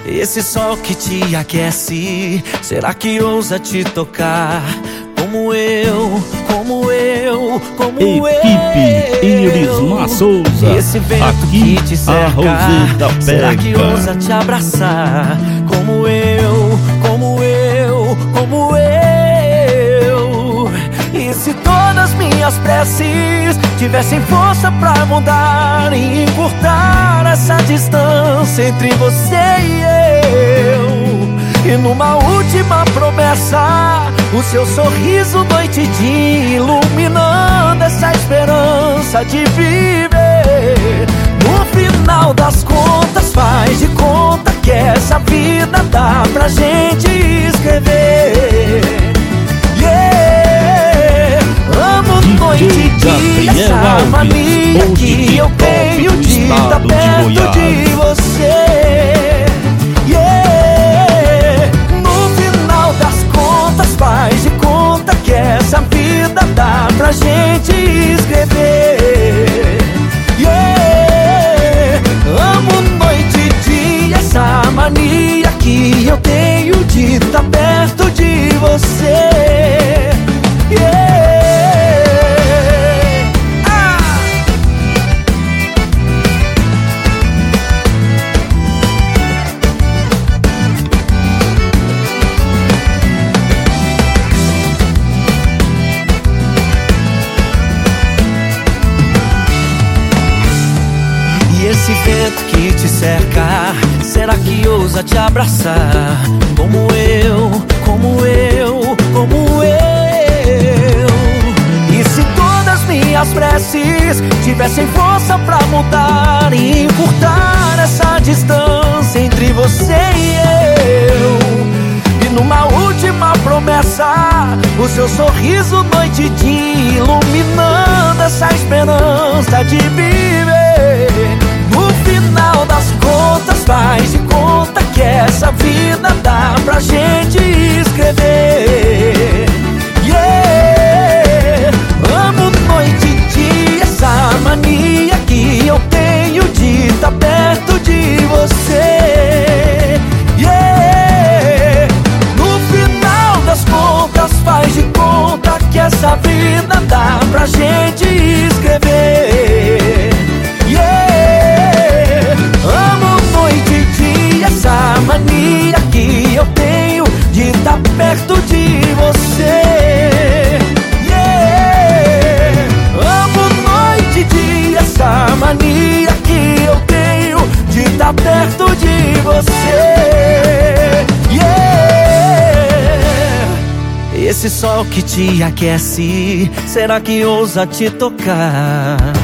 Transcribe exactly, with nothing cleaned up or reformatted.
Esse sol que te aquece, será que ousa te tocar? Como eu, como eu, como Equipe eu. Irismar Souza. Esse vento Aqui que te a cerca, Roseta será que pega. ousa te abraçar? Como eu, como eu, como eu. E se todas minhas preces tivessem força pra mudar e encurtar essa distância entre você e eu, e numa última promessa, o seu sorriso noite e dia iluminando essa esperança de viver. No final das contas, faz de conta que essa vida dá pra gente escrever. Yeah. Amo noite e dia, essa mania que eu tenho de estar perto de você. Yeah. No final das contas, faz de conta que essa vida dá pra gente escrever. Yeah. Amo noite e dia, essa mania que eu tenho de estar perto de você. Yeah. Esse vento que te cerca, será que ousa te abraçar? Como eu, como eu, como eu. E se todas minhas preces tivessem força pra mudar e encurtar essa distância entre você e eu, e numa última promessa, o seu sorriso noite e dia iluminando essa esperança de viver. No final das contas, faz de conta que essa vida dá pra gente escrever. Yeah. Amo noite e dia, essa mania que eu tenho de estar perto de você. Yeah. No final das contas, faz de conta que essa vida dá pra gente escrever. Essa mania que eu tenho de estar perto de você. Yeah. Amo noite e dia, essa mania que eu tenho de estar perto de você. Yeah. Esse sol que te aquece, será que ousa te tocar?